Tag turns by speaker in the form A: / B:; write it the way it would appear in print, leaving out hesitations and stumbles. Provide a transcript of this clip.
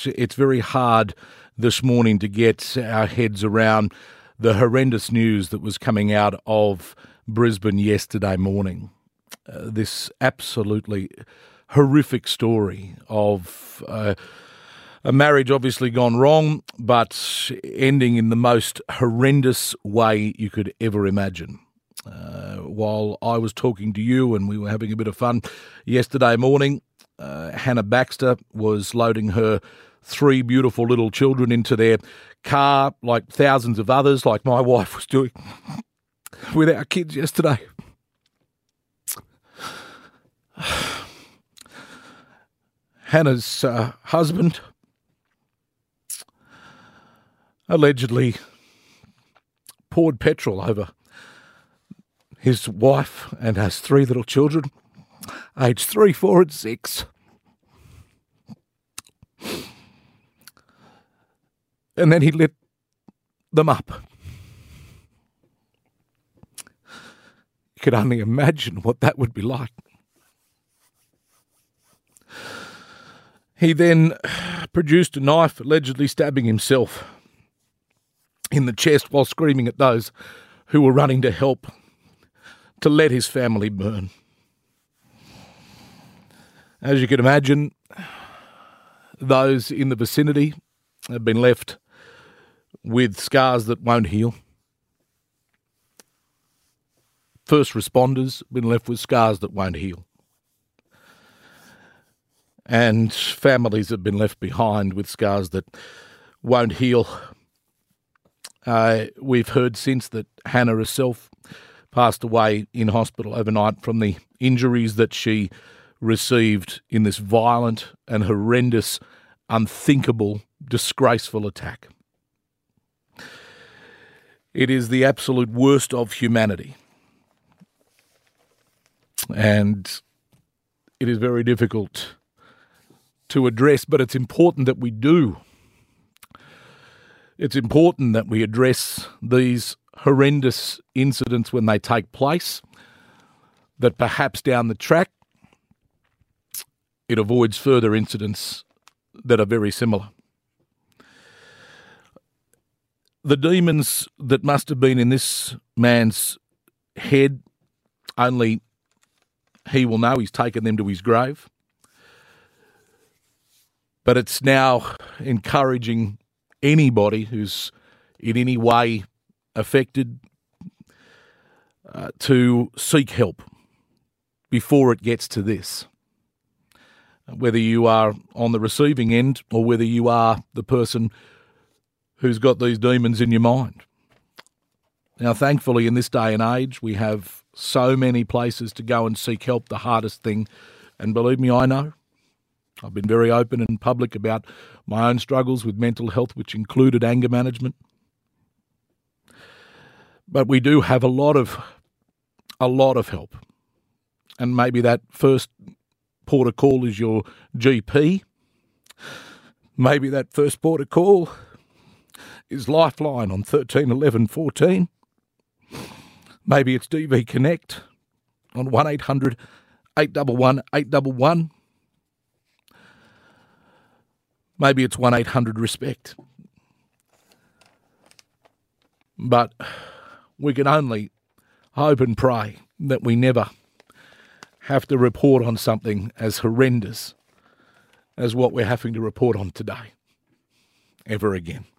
A: it's very hard this morning to get our heads around the horrendous news that was coming out of Brisbane yesterday morning. This absolutely horrific story of a marriage obviously gone wrong, but ending in the most horrendous way you could ever imagine. While I was talking to you and we were having a bit of fun yesterday morning, Hannah Baxter was loading her 3 beautiful little children into their car like thousands of others, like my wife was doing with our kids yesterday. Hannah's husband allegedly poured petrol over his wife and has 3 little children, aged 3, 4 and 6. And then he lit them up. You could only imagine what that would be like. He then produced a knife, allegedly stabbing himself in the chest while screaming at those who were running to help to let his family burn. As you can imagine, those in the vicinity have been left with scars that won't heal. First responders have been left with scars that won't heal. And families have been left behind with scars that won't heal. We've heard since that Hannah herself passed away in hospital overnight from the injuries that she received in this violent and horrendous, unthinkable, disgraceful attack. It is the absolute worst of humanity. And it is very difficult to address, but it's important that we do. It's important that we address these horrendous incidents when they take place, that perhaps down the track it avoids further incidents that are very similar. The demons that must have been in this man's head, only he will know. He's taken them to his grave. But it's now encouraging anybody who's in any way affected to seek help before it gets to this. Whether you are on the receiving end or whether you are the person who's got these demons in your mind. Now, thankfully, in this day and age, we have so many places to go and seek help. The hardest thing, and believe me, I know, I've been very open and public about my own struggles with mental health, which included anger management. But we do have a lot of help. And maybe that first port of call is your GP. Maybe that first port of call is Lifeline on 13 11 14. Maybe it's DV Connect on 1800 811 811. Maybe it's 1-800-RESPECT. But we can only hope and pray that we never have to report on something as horrendous as what we're having to report on today, ever again.